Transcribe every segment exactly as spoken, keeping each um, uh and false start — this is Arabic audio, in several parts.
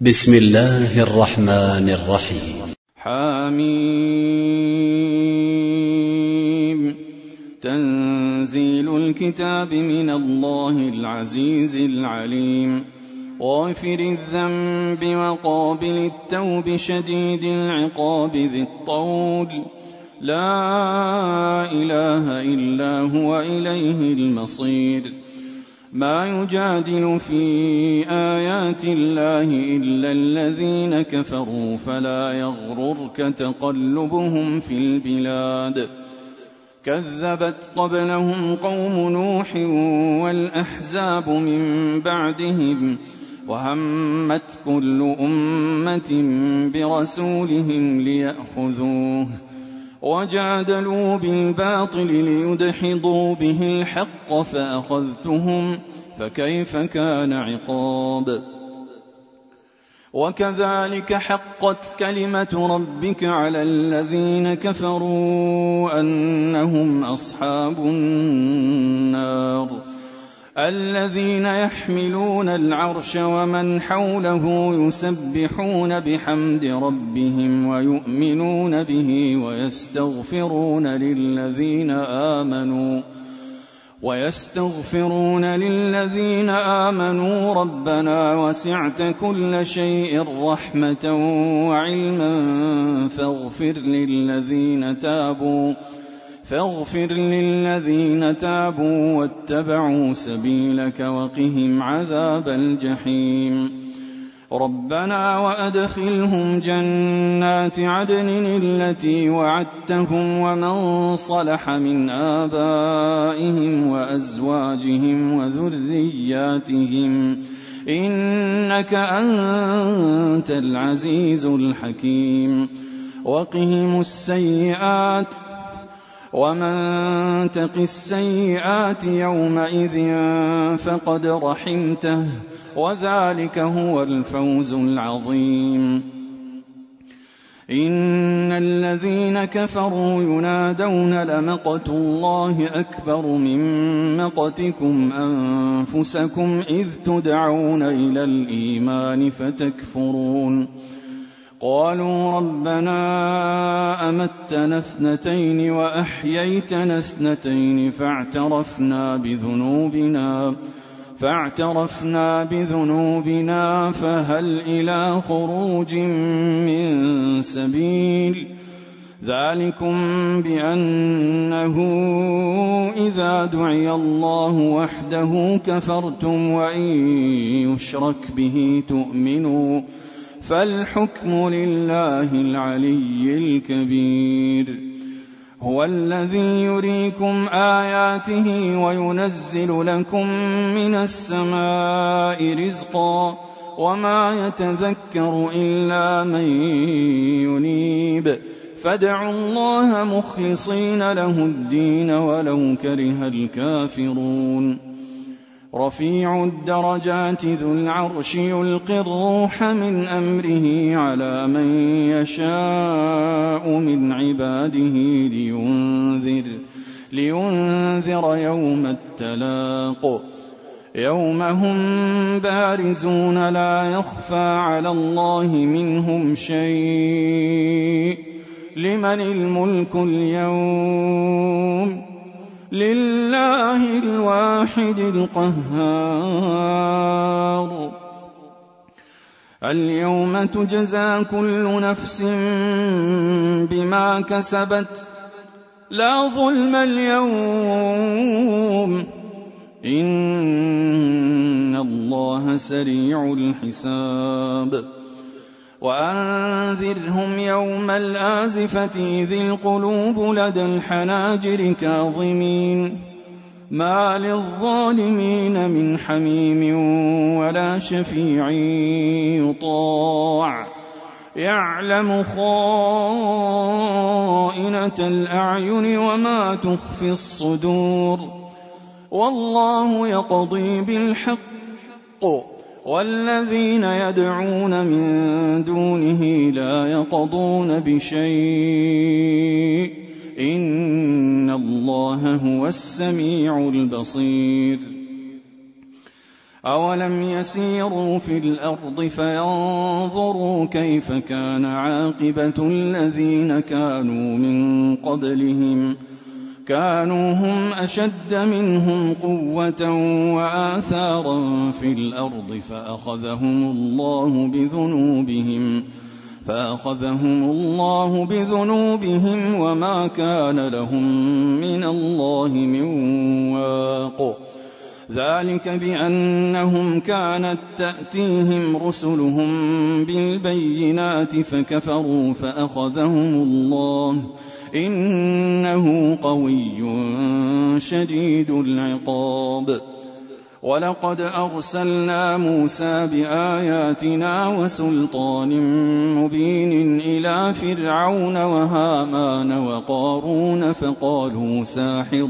بسم الله الرحمن الرحيم. حميم. تنزيل الكتاب من الله العزيز العليم، غافر الذنب وقابل التوب شديد العقاب ذي الطول، لا إله إلا هو إليه المصير. ما يجادل في آيات الله إلا الذين كفروا، فلا يغررك تقلبهم في البلاد. كذبت قبلهم قوم نوح والأحزاب من بعدهم، وهمت كل أمة برسولهم ليأخذوه، وجادلوا بالباطل ليدحضوا به الحق فأخذتهم، فكيف كان عقاب. وكذلك حقت كلمة ربك على الذين كفروا أنهم أصحاب النار. الذين يحملون العرش ومن حوله يسبحون بحمد ربهم ويؤمنون به ويستغفرون للذين آمنوا ويستغفرون للذين آمنوا ربنا وسعت كل شيء رحمة وعلما فاغفر للذين تابوا فاغفر للذين تابوا واتبعوا سبيلك وقهم عذاب الجحيم. ربنا وأدخلهم جنات عدن التي وعدتهم ومن صلح من آبائهم وأزواجهم وذرياتهم إنك أنت العزيز الحكيم. وقهم السيئات ومن تق السيئات يومئذ فقد رحمته، وذلك هو الفوز العظيم. إن الذين كفروا ينادون لمقت الله أكبر من مقتكم أنفسكم إذ تدعون إلى الإيمان فتكفرون. قالوا ربنا أمتنا اثنتين وأحييتنا اثنتين فاعترفنا بذنوبنا فاعترفنا بذنوبنا فهل إلى خروج من سبيل. ذلكم بأنه إذا دعي الله وحده كفرتم وإن يشرك به تؤمنوا، فالحكم لله العلي الكبير. هو الذي يريكم آياته وينزل لكم من السماء رزقا، وما يتذكر إلا من ينيب، فادعوا الله مخلصين له الدين ولو كره الكافرون. رفيع الدرجات ذو العرش يلقي الروح من أمره على من يشاء من عباده لينذر, لينذر يوم التلاق، يوم هم بارزون لا يخفى على الله منهم شيء. لمن الملك اليوم؟ لله الواحد القهار. اليوم تجزى كل نفس بما كسبت، لا ظلم اليوم إن الله سريع الحساب. وأنذرهم يوم الآزفة ذي القلوب لدى الحناجر كاظمين، ما للظالمين من حميم ولا شفيع يطاع، يعلم خائنة الأعين وما تخفي الصدور. والله يقضي بالحق والذين يدعون من دونه لا يقضون بشيء إن الله هو السميع البصير. أولم يسيروا في الأرض فينظروا كيف كان عاقبة الذين كانوا من قبلهم كانوا هم أشد منهم قوة وآثارا في الأرض فأخذهم الله بذنوبهم فأخذهم الله بذنوبهم وما كان لهم من الله من واق ذلك بأنهم كانت تأتيهم رسلهم بالبينات فكفروا فأخذهم الله إنه قوي شديد العقاب ولقد أرسلنا موسى بآياتنا وسلطان مبين إلى فرعون وهامان وقارون فقالوا ساحر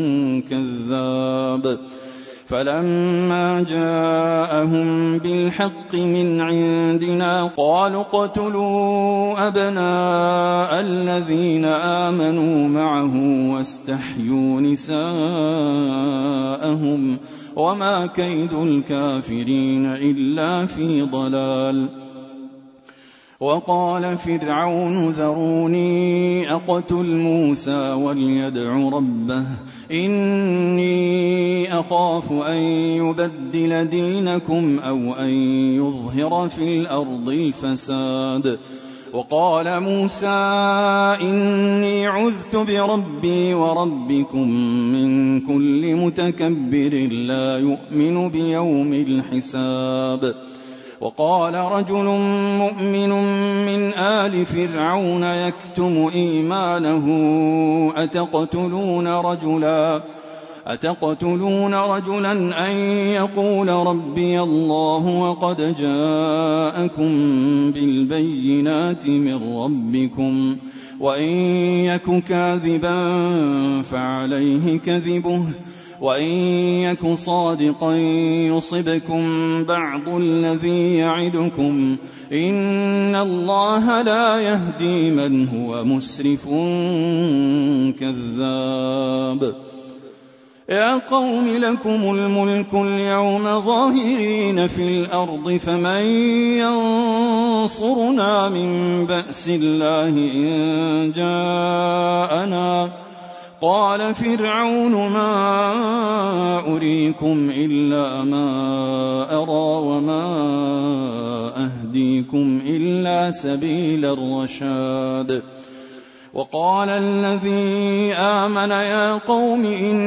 كذاب فلما جاءهم بالحق من عندنا قالوا اقتلوا أبناء الذين آمنوا معه واستحيوا نساءهم وما كيد الكافرين إلا في ضلال وقال فرعون ذروني أقتل موسى وليدع ربه إني أخاف أن يبدل دينكم أو أن يظهر في الأرض الفساد وقال موسى إني عذت بربي وربكم من كل متكبر لا يؤمن بيوم الحساب وقال رجل مؤمن من آل فرعون يكتم إيمانه أتقتلون رجلا أتقتلون رجلا أن يقول ربي الله وقد جاءكم بالبينات من ربكم وإن يك كاذبا فعليه كذبه وإن يك صادقا يصبكم بعض الذي يعدكم إن الله لا يهدي من هو مسرف كذاب يا قوم لكم الملك اليوم ظاهرين في الأرض فمن ينصرنا من بأس الله إن جاءنا قال فرعون ما أريكم إلا ما أرى وما أهديكم إلا سبيل الرشاد وقال الذي آمن يا قوم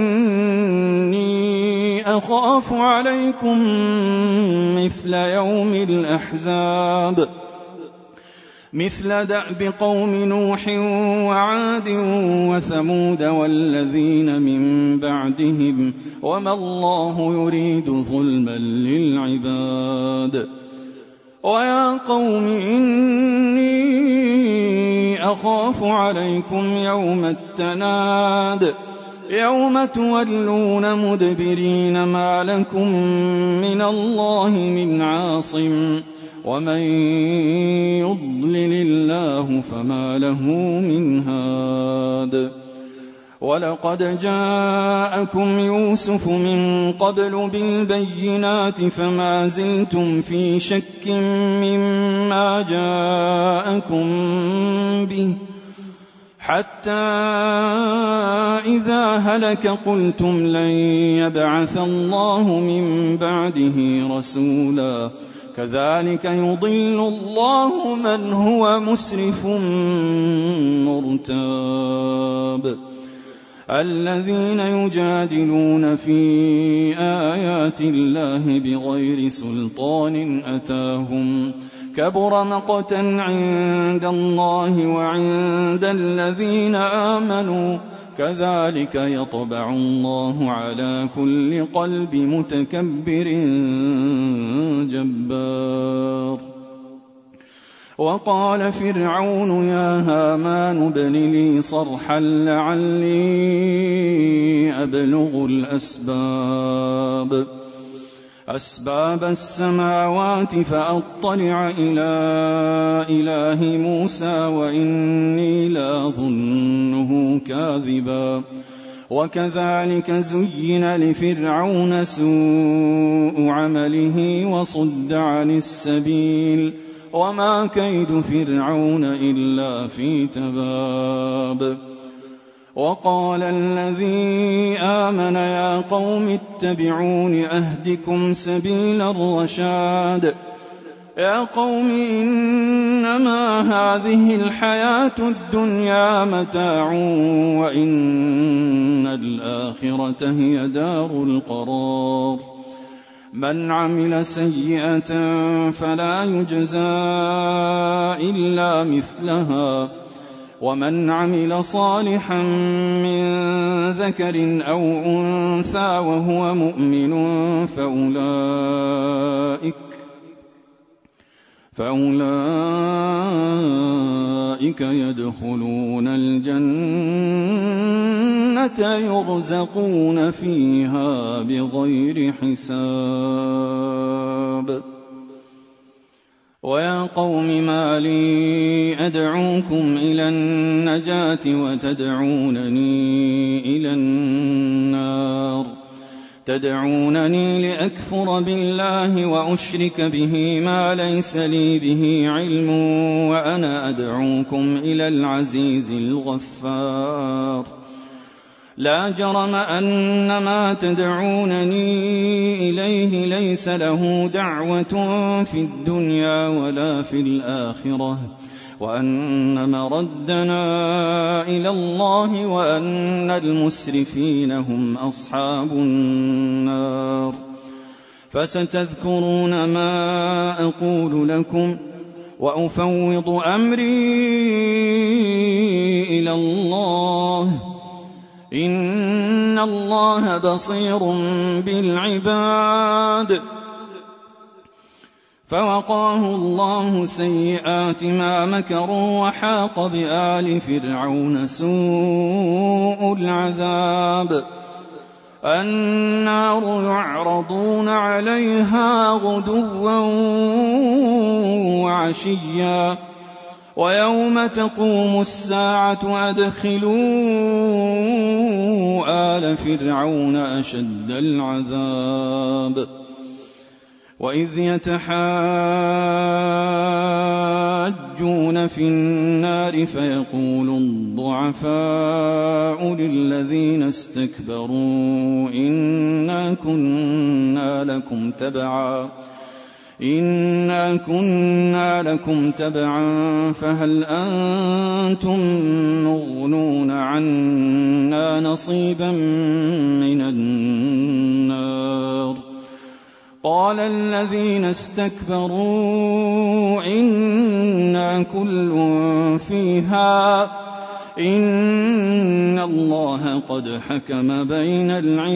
إني أخاف عليكم مثل يوم الأحزاب مثل دأب قوم نوح وعاد وثمود والذين من بعدهم وما الله يريد ظلما للعباد ويا قوم إني أخاف عليكم يوم التناد يوم تولون مدبرين ما لكم من الله من عاصم ومن يضلل الله فما له من هاد ولقد جاءكم يوسف من قبل بالبينات فما زلتم في شك مما جاءكم به حتى إذا هلك قلتم لن يبعث الله من بعده رسولا كذلك يضل الله من هو مسرف مرتاب الذين يجادلون في آيات الله بغير سلطان أتاهم كبر مقتا عند الله وعند الذين آمنوا كذلك يطبع الله على كل قلب متكبر جبار وقال فرعون يا هامان ابن لي صرحا لعلي أبلغ الأسباب أسباب السماوات فأطلع إلى إله موسى وإني لأظنه كاذبا وكذلك زين لفرعون سوء عمله وصد عن السبيل وما كيد فرعون إلا في تباب. وقال الذي آمن يا قوم اتبعون أهدكم سبيل الرشاد يا قوم إنما هذه الحياة الدنيا متاع وإن الآخرة هي دار القرار. من عمل سيئة فلا يجزى إلا مثلها ومن عمل صالحا من ذكر أو أنثى وهو مؤمن فأولئك فأولئك يدخلون الجنة يرزقون فيها بغير حساب. ويا قوم ما لي أدعوكم إلى النجاة وتدعونني إلى النار تدعونني لأكفر بالله وأشرك به ما ليس لي به علم وأنا أدعوكم إلى العزيز الغفار. لا جرم أن ما تدعونني إليه ليس له دعوة في الدنيا ولا في الآخرة وأن مردنا إلى الله وأن المسرفين هم أصحاب النار. فستذكرون ما أقول لكم وأفوض أمري إلى الله إن الله بصير بالعباد. فوقاه الله سيئات ما مكروا وحاق بآل فرعون سوء العذاب. النار يعرضون عليها غدوا وعشيا ويوم تقوم الساعة أدخلوا آل فرعون أشد العذاب. وإذ يتحاجون في النار فيقول الضعفاء للذين استكبروا إنا كنا لكم تبعا إنا كنا لكم تبعا فهل أنتم مغنون عنا نصيبا من النار. قال الذين استكبروا إنا كل فيها إن الله قد حكم بين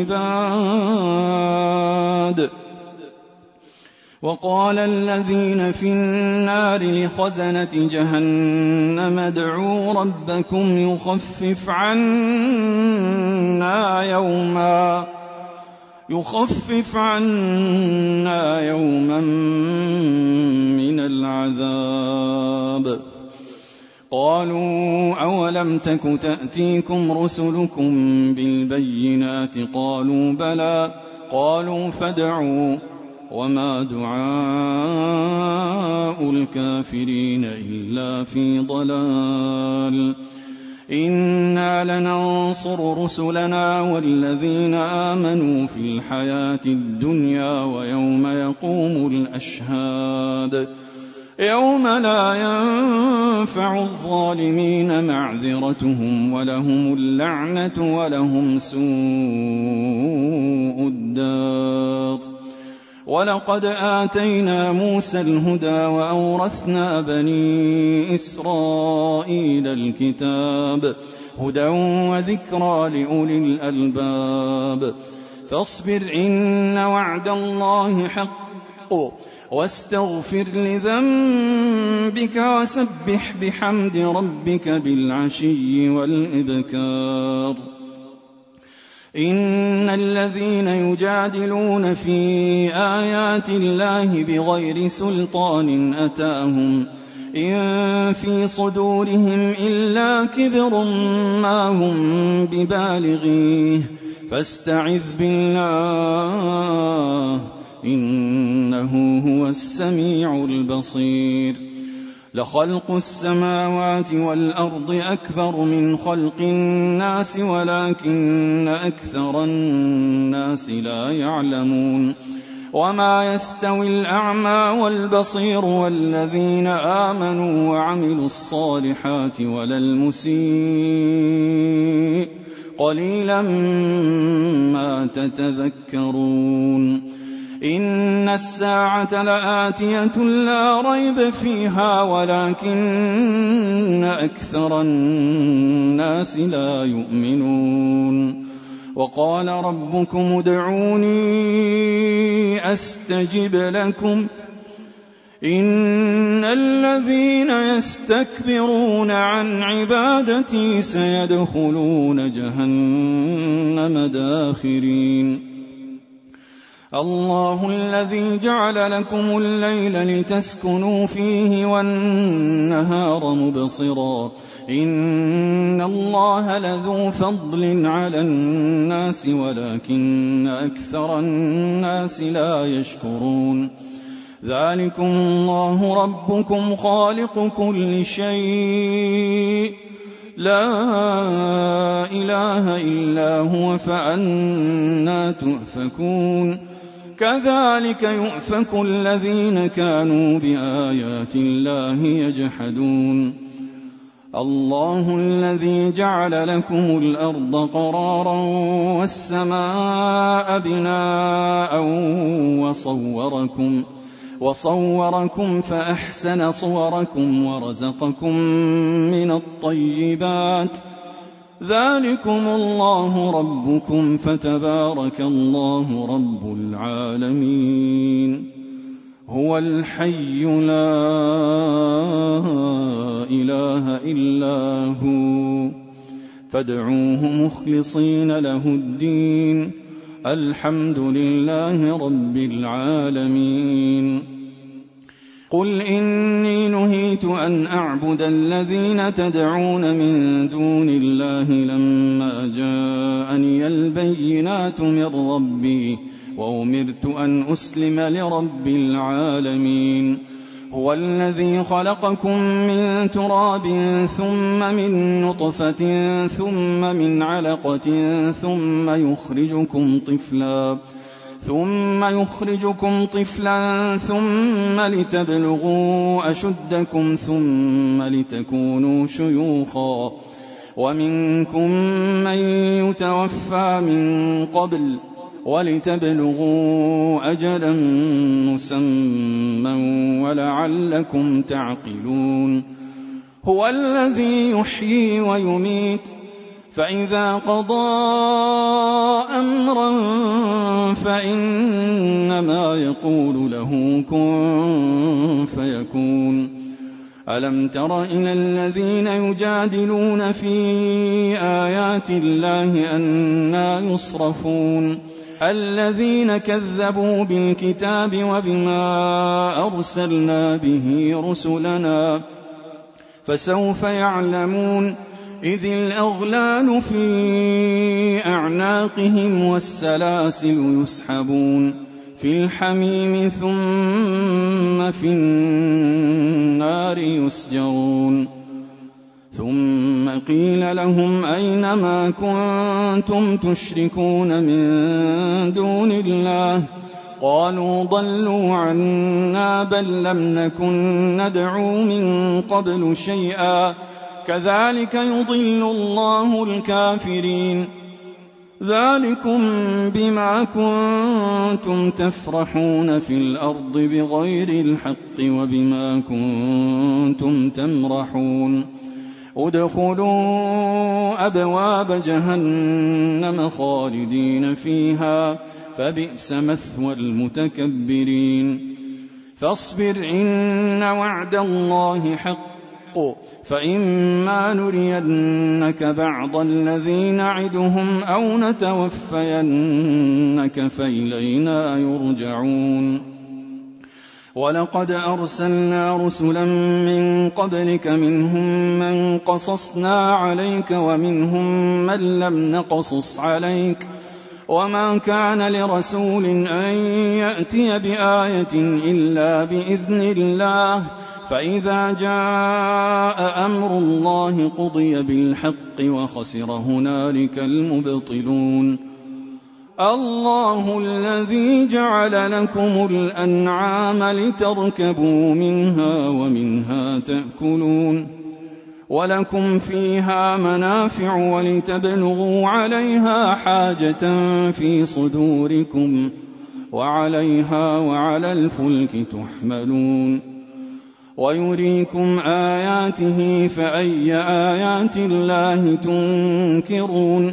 العباد. وقال الذين في النار لخزنة جهنم ادعوا ربكم يخفف عنا يوما يخفف عنا يوما من العذاب. قالوا أولم تك تأتيكم رسلكم بالبينات قالوا بلى قالوا فادعوا وما دعاء الكافرين إلا في ضلال. إنا لننصر رسلنا والذين آمنوا في الحياة الدنيا ويوم يقوم الأشهاد يوم لا ينفع الظالمين معذرتهم ولهم اللعنة ولهم سوء الدار. ولقد آتينا موسى الهدى وأورثنا بني إسرائيل الكتاب هدى وذكرى لأولي الألباب. فاصبر إن وعد الله حق واستغفر لذنبك وسبح بحمد ربك بالعشي والإبكار. إن الذين يجادلون في آيات الله بغير سلطان أتاهم إن في صدورهم إلا كبر ما هم ببالغيه فاستعذ بالله إنه هو السميع البصير لخلق السماوات والأرض أكبر من خلق الناس ولكن أكثر الناس لا يعلمون وما يستوي الأعمى والبصير والذين آمنوا وعملوا الصالحات ولا المسيء قليلا ما تتذكرون إن الساعة لآتية لا ريب فيها ولكن أكثر الناس لا يؤمنون وقال ربكم ادعوني أستجب لكم إن الذين يستكبرون عن عبادتي سيدخلون جهنم داخرين الله الذي جعل لكم الليل لتسكنوا فيه والنهار مبصرا إن الله لذو فضل على الناس ولكن أكثر الناس لا يشكرون ذلكم الله ربكم خالق كل شيء لا إله إلا هو فأنى تؤفكون كذلك يؤفك الذين كانوا بآيات الله يجحدون الله الذي جعل لكم الأرض قرارا والسماء بناء وصوركم وصوركم فأحسن صوركم ورزقكم من الطيبات ذلكم الله ربكم فتبارك الله رب العالمين هو الحي لا إله إلا هو فادعوه مخلصين له الدين الحمد لله رب العالمين قل إني نهيت أن أعبد الذين تدعون من دون الله لما جاءني البينات من ربي وأمرت أن أسلم لرب العالمين هو الذي خلقكم من تراب ثم من نطفة ثم من علقة ثم يخرجكم طفلا ثم يخرجكم طفلا ثم لتبلغوا أشدكم ثم لتكونوا شيوخا ومنكم من يتوفى من قبل ولتبلغوا أجلا مسمى ولعلكم تعقلون هو الذي يحيي ويميت فإذا قضى أمرا فإنما يقول له كن فيكون ألم تر إلى الذين يجادلون في آيات الله أنى يصرفون الذين كذبوا بالكتاب وبما أرسلنا به رسلنا فسوف يعلمون إذ الأغلال في أعناقهم والسلاسل يسحبون في الحميم ثم في النار يسجرون ثم قيل لهم أين ما كنتم تشركون من دون الله قالوا ضلوا عنا بل لم نكن ندعو من قبل شيئا كذلك يضل الله الكافرين ذلكم بما كنتم تفرحون في الأرض بغير الحق وبما كنتم تمرحون ادخلوا أبواب جهنم خالدين فيها فبئس مثوى المتكبرين فاصبر إن وعد الله حق فإما نرينك بعض الذي نعدهم أو نتوفينك فإلينا يرجعون ولقد أرسلنا رسلا من قبلك منهم من قصصنا عليك ومنهم من لم نقصص عليك وما كان لرسول أن يأتي بآية إلا بإذن الله فإذا جاء أمر الله قضي بالحق وخسر هنالك المبطلون الله الذي جعل لكم الأنعام لتركبوا منها ومنها تأكلون ولكم فيها منافع ولتبلغوا عليها حاجة في صدوركم وعليها وعلى الفلك تحملون ويريكم آياته فأي آيات الله تنكرون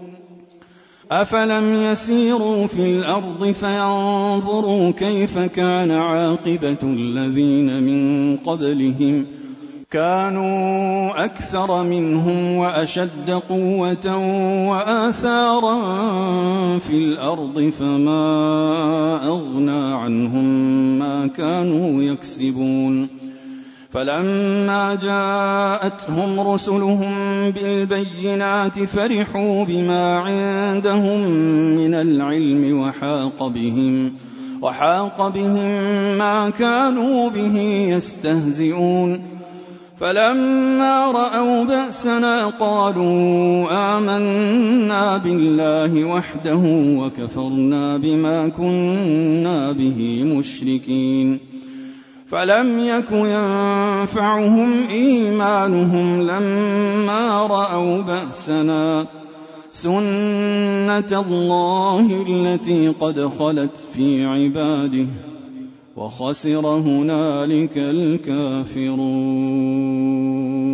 أفلم يسيروا في الأرض فينظروا كيف كان عاقبة الذين من قبلهم كانوا أكثر منهم وأشد قوة وآثارا في الأرض فما أغنى عنهم ما كانوا يكسبون فلما جاءتهم رسلهم بالبينات فرحوا بما عندهم من العلم وحاق بهم, وحاق بهم ما كانوا به يستهزئون فلما رأوا بأسنا قالوا آمنا بالله وحده وكفرنا بما كنا به مشركين فلم يك ينفعهم إيمانهم لما رأوا بأسنا سنة الله التي قد خلت في عباده وخسر هنالك الكافرون